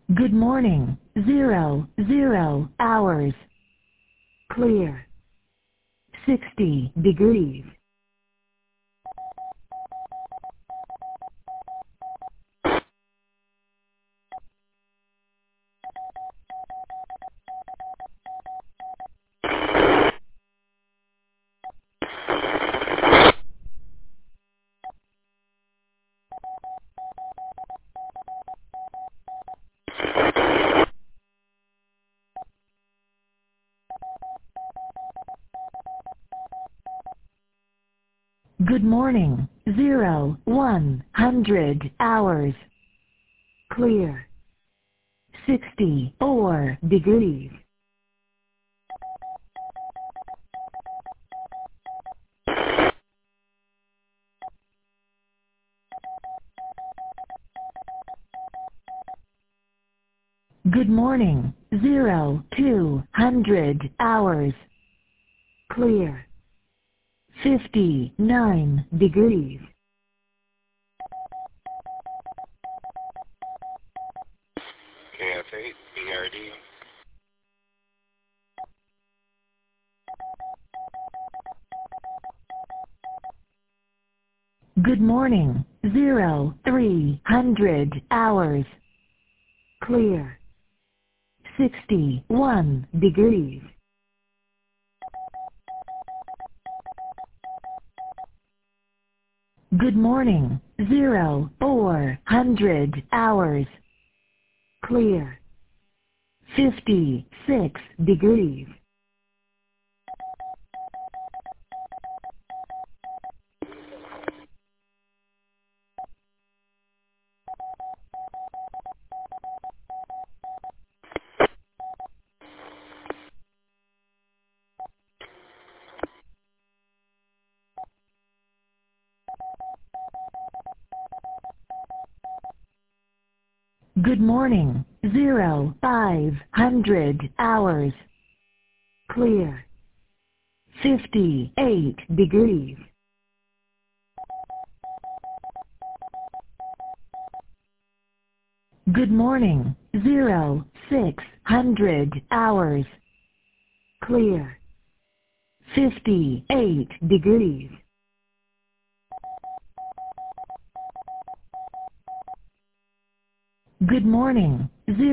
Good morning. 00 hours. Clear. 60 degrees. Good morning. 100 hours. Clear. 64 degrees. Good morning. 200 hours. Clear. 59 degrees. KF8, BRD. Good morning. 300 hours. Clear. 61 degrees. Good morning. 400 hours. Clear. 56 degrees. Good morning. 500 hours. Clear. 58 degrees. Good morning. 600 hours. Clear. 58 degrees. Good morning.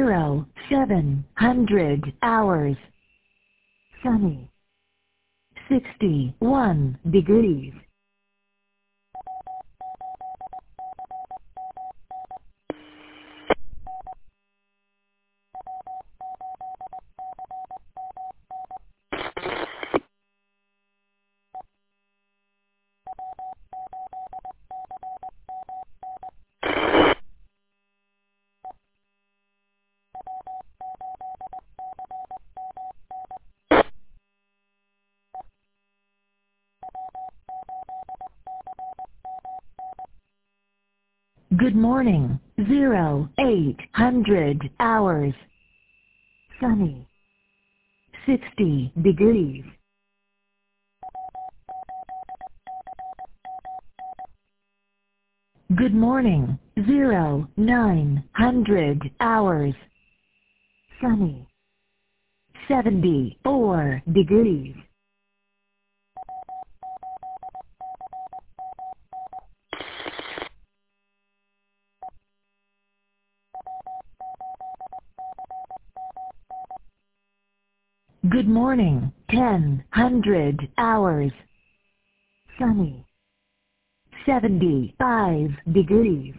700 hours. Sunny. 61 degrees. Good morning. 800 hours. Sunny. 60 degrees. Good morning. 900 hours. Sunny. 74 degrees. Good morning. 100 hours. Sunny. 75 degrees.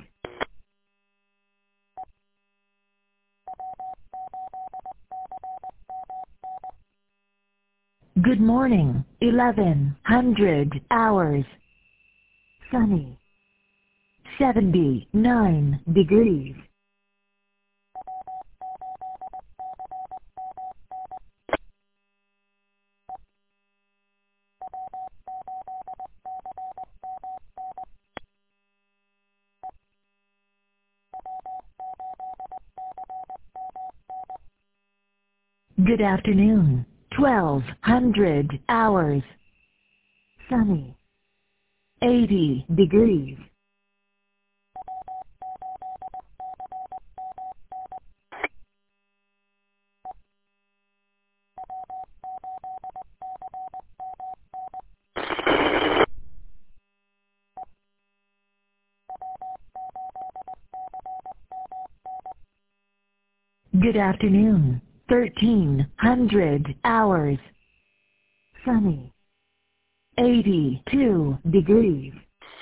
Good morning. 1100 hours. Sunny. 79 degrees. Good afternoon. 1200 hours. Sunny. 80 degrees. Good afternoon. 1300 hours. Sunny. 82 degrees.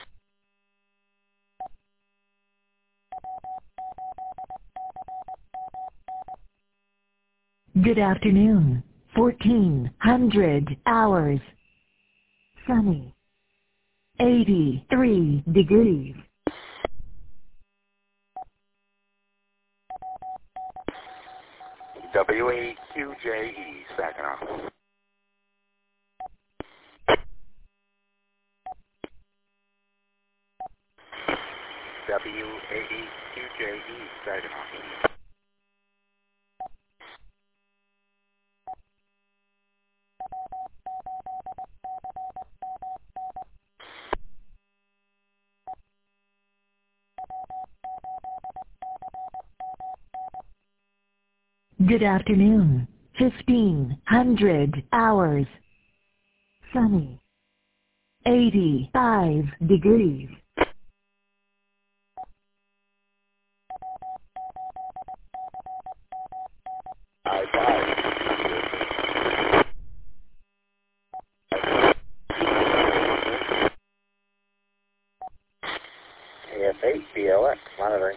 Good afternoon. 1400 hours. Sunny. 83 degrees. WAQJE, Saginaw. WAQJE, Saginaw. Good afternoon. 1500 hours. Sunny. 85 degrees. AF8, BLX, monitoring.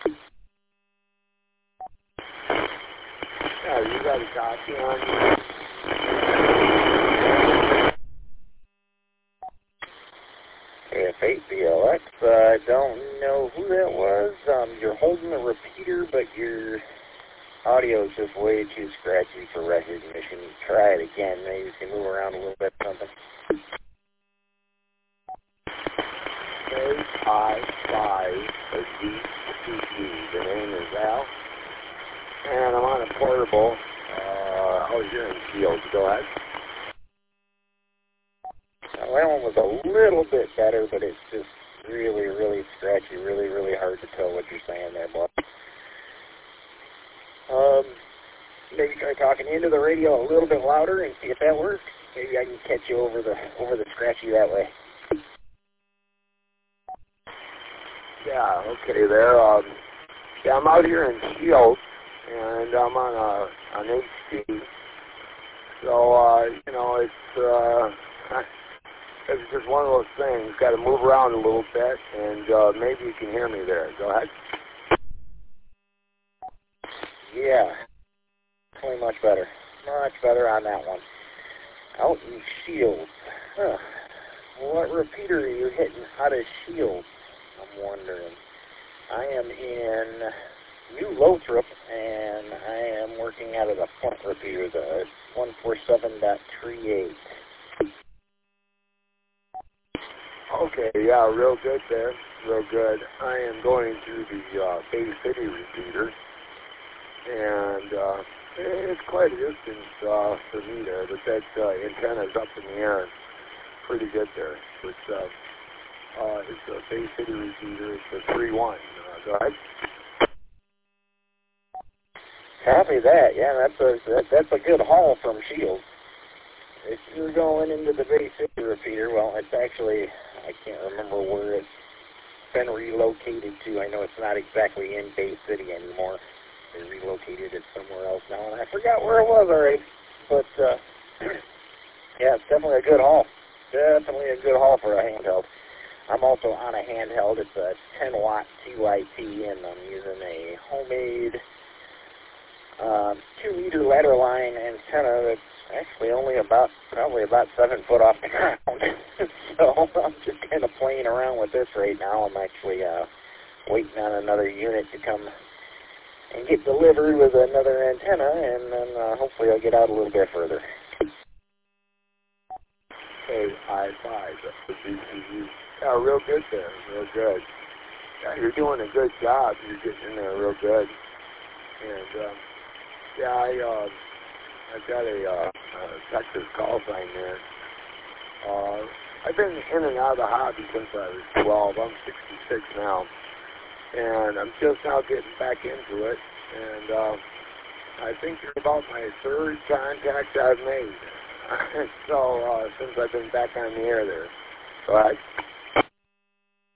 Yeah, you got a copy on you. AF8, BLX, I don't know who that was. You're holding the repeater, but your audio is just way too scratchy for recognition. Try it again. Maybe you can move around a little bit or something. I-5-D-C-E. The name is Al. And I'm on a portable. You're in field. Go ahead. Well, that one was a little bit better, but it's just really, really scratchy. Really, really hard to tell what you're saying there, boy. Maybe try talking into the radio a little bit louder and see if that works. Maybe I can catch you over the scratchy that way. Yeah, okay there. Yeah, I'm out here in Shield, and I'm on an HT. So, it's just one of those things. Got to move around a little bit, and maybe you can hear me there. Go ahead. Yeah, definitely much better. Much better on that one. Out in Shield. Huh. What repeater are you hitting out of Shield? I'm wondering. I am in New Lothrop, and I am working out of the front repeater, the 147.38. Okay, yeah, real good there. Real good. I am going through the Bay City repeater, and it's quite a distance for me there, but that antenna's up in the air. Pretty good there. It's a Bay City repeater. It's a 3-1. Go ahead. Copy that. Yeah, that's a good haul from Shield. If you're going into the Bay City repeater, well, it's actually, I can't remember where it's been relocated to. I know it's not exactly in Bay City anymore. They relocated it somewhere else now, and I forgot where it was already. But yeah, it's definitely a good haul. Definitely a good haul for a handheld. I'm also on a handheld. It's a 10-watt TYT, and I'm using a homemade 2-meter ladder line antenna that's actually only probably about 7 foot off the ground. So I'm just kind of playing around with this right now. I'm actually waiting on another unit to come and get delivered with another antenna, and then hopefully I'll get out a little bit further. I-5, yeah, real good there, real good. Yeah, you're doing a good job. You're getting in there real good. And yeah, I've got a Texas call sign there. I've been in and out of the hobby since I was 12. I'm 66 now, and I'm just now getting back into it. And I think you're about my third contact I've made. So since I've been back on the air there. So all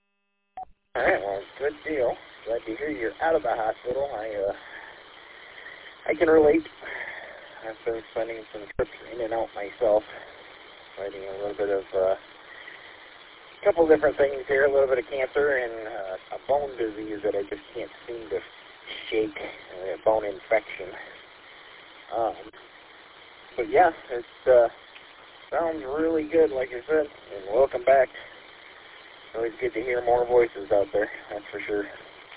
right, well, good deal. Glad to hear you're out of the hospital. I can relate. I've been spending some trips in and out myself, fighting a little bit of a couple different things here, a little bit of cancer and a bone disease that I just can't seem to shake, a bone infection. But yeah, it sounds really good, like I said, and welcome back. It's always good to hear more voices out there, that's for sure.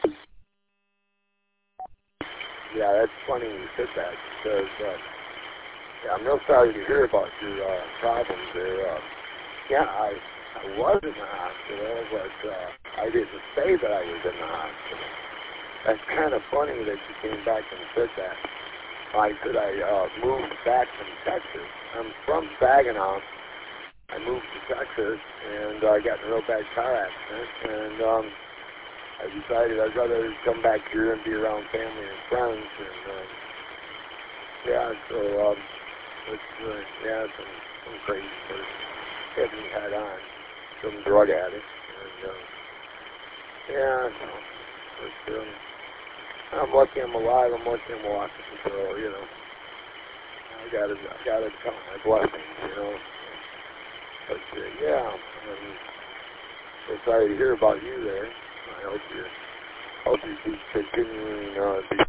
Yeah, that's funny you said that, because yeah, I'm real sorry to hear about your problems there. Yeah, I was in the hospital, but I didn't say that I was in the hospital. That's kind of funny that you came back and said that. I said I moved back from Texas. I'm from Saginaw. I moved to Texas, and I got in a real bad car accident, and I decided I'd rather come back here and be around family and friends, and yeah, so it's yeah, some crazy person hit me head on, some drug addict, and yeah, so I'm lucky I'm alive. I'm lucky I'm walking, so you know, I gotta count my blessings, you know. But yeah, I'm so sorry to hear about you there. I hope you keep continuing to be.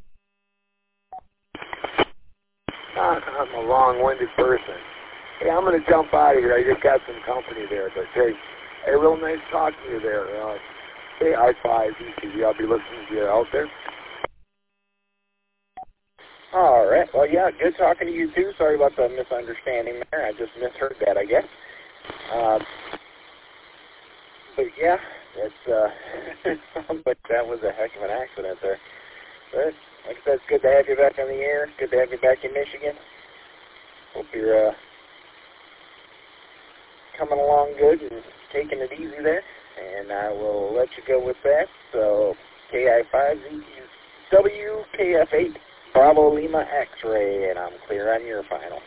I'm a long-winded person. Hey, I'm going to jump out of here. I just got some company there. But hey, real nice talking to you there. Hey, I5, ECV. I'll be listening to you out there. All right. Well, yeah, good talking to you, too. Sorry about the misunderstanding there. I just misheard that, I guess. But, yeah, it's, but that was a heck of an accident there. But, like I said, it's good to have you back on the air. Good to have you back in Michigan. Hope you're coming along good and taking it easy there. And I will let you go with that. So, KI5ZW, KF8, Bravo Lima X-Ray, and I'm clear on your final.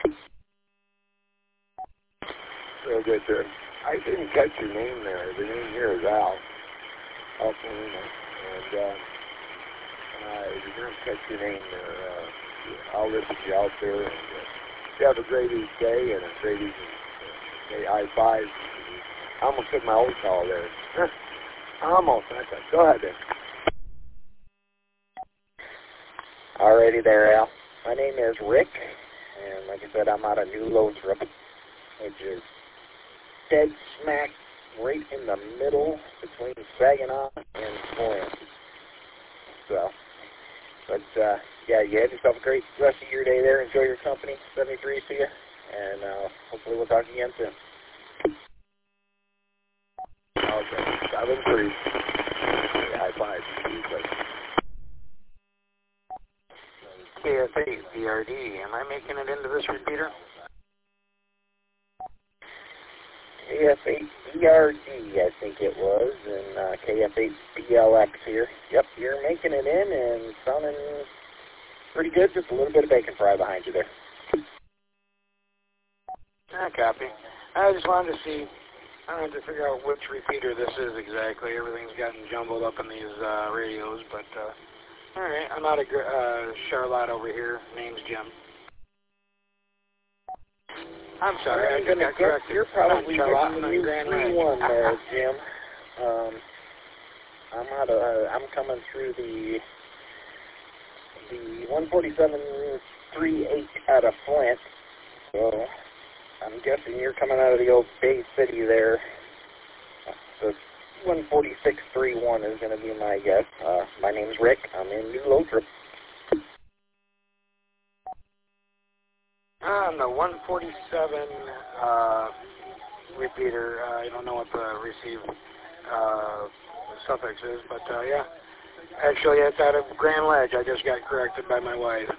Real good, sir. I didn't catch your name there. The name here is Al. Al Polina. And I did not catch your name there. I'll listen to you out there. And you have a great day and a great evening. I5. I almost took my old call there. Almost. Go ahead then. Alrighty there, Al. My name is Rick, and like I said, I'm out of New Lothrop, which is dead smack right in the middle between Saginaw and Flint. So, but yeah, you have yourself a great rest of your day there. Enjoy your company. 73 to you, and hopefully we'll talk again soon. Okay, 7-3. High five. KF8 BRD. Am I making it into this repeater? KF8 BRD, I think it was, and KF8 BLX here. Yep, you're making it in and sounding pretty good. Just a little bit of bacon fry behind you there. Copy. I just wanted to see. I wanted to figure out which repeater this is exactly. Everything's gotten jumbled up in these radios, but all right. I'm out of Charlotte over here. Name's Jim. I'm sorry, I just got corrected. You're probably Charlotte getting and the Grand 3-1 there, Jim. I'm coming through the 147.38 out of Flint. So I'm guessing you're coming out of the old Bay City there. So 146.31 is going to be my guess. My name's Rick. I'm in New Lothrop. On the 147 repeater, I don't know what the receive suffix is, but yeah. Actually, it's out of Grand Ledge. I just got corrected by my wife.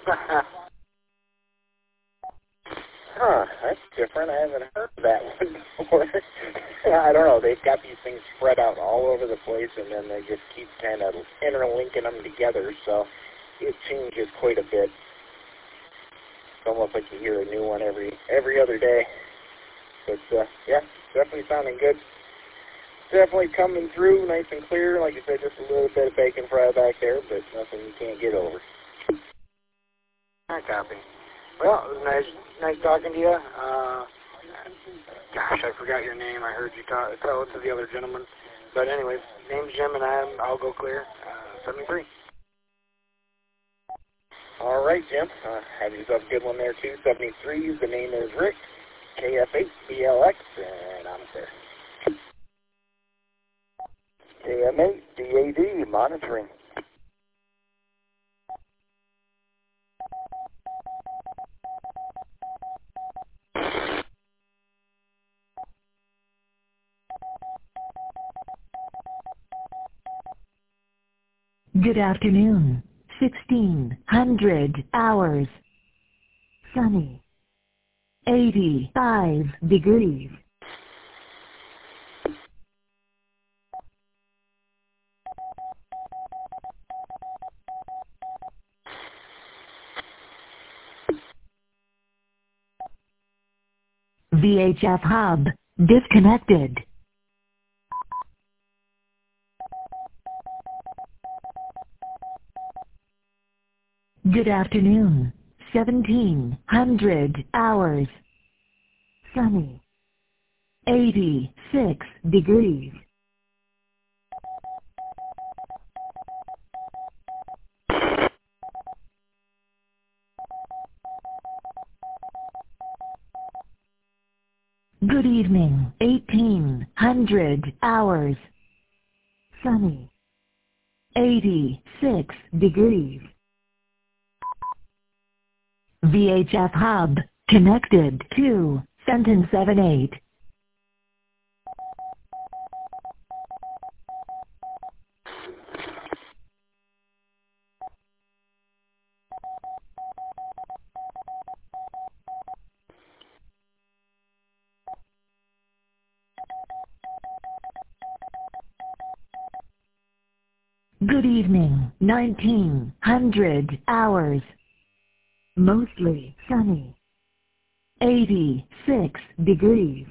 Huh, that's different. I haven't heard that one before. I don't know. They've got these things spread out all over the place, and then they just keep kind of interlinking them together, so it changes quite a bit. It's almost like you hear a new one every other day. But, yeah, definitely sounding good. Definitely coming through nice and clear. Like I said, just a little bit of bacon fry back there, but nothing you can't get over. I copy. Well, it was nice talking to you. Gosh, I forgot your name. I heard you tell it to the other gentleman. But anyways, name's Jim, and I'll go clear. 73. All right, Jim. Have yourself a good one there, too. 73. The name is Rick, KF8BLX, and I'm clear. KM8DAD monitoring. Good afternoon. 1600 hours. Sunny. 85 degrees. VHF hub disconnected. Good afternoon. 1700 hours. Sunny. 86 degrees. Good evening. 1800 hours. Sunny. 86 degrees. VHF hub connected to Fenton 78. Good evening. 1900 hours. Mostly sunny. 86 degrees.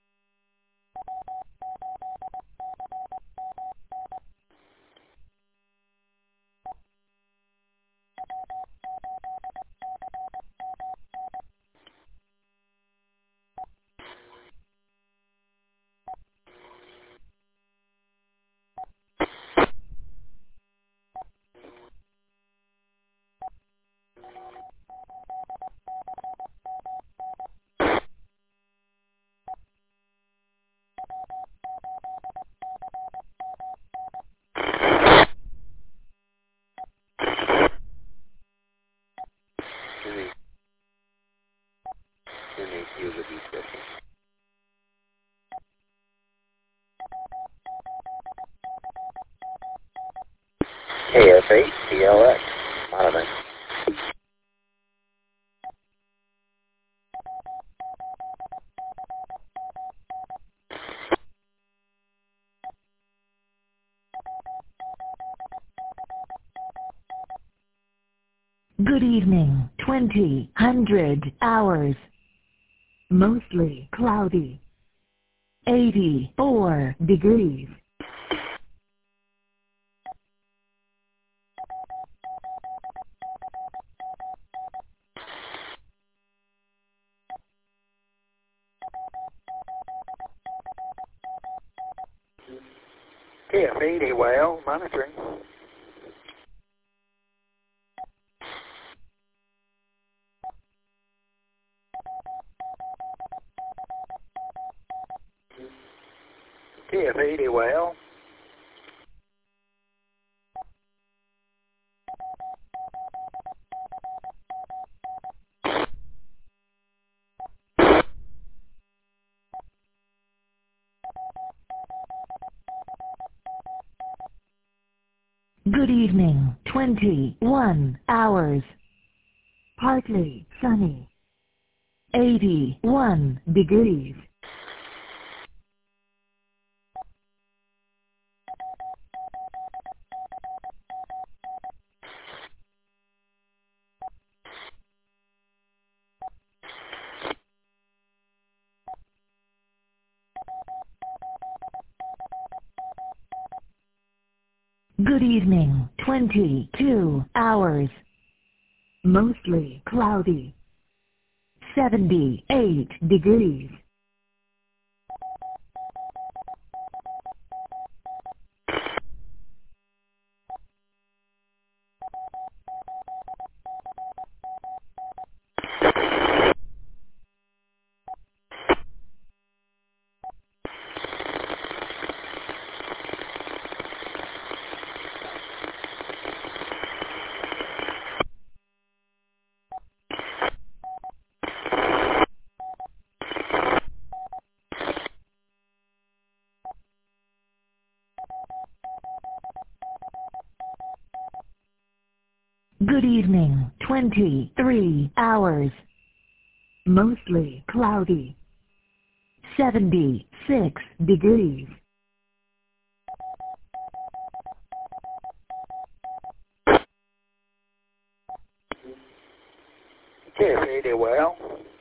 KF8BLX monitoring. Good evening. 2000 hours. Mostly cloudy. 84 degrees. KF8AYL monitoring. KF8AYL. Good evening. 21 hours. Partly sunny. 81 degrees. Good evening. 22 hours. Mostly cloudy. 78 degrees. Good evening, 23 hours. Mostly cloudy. 76 degrees. Okay, fade well.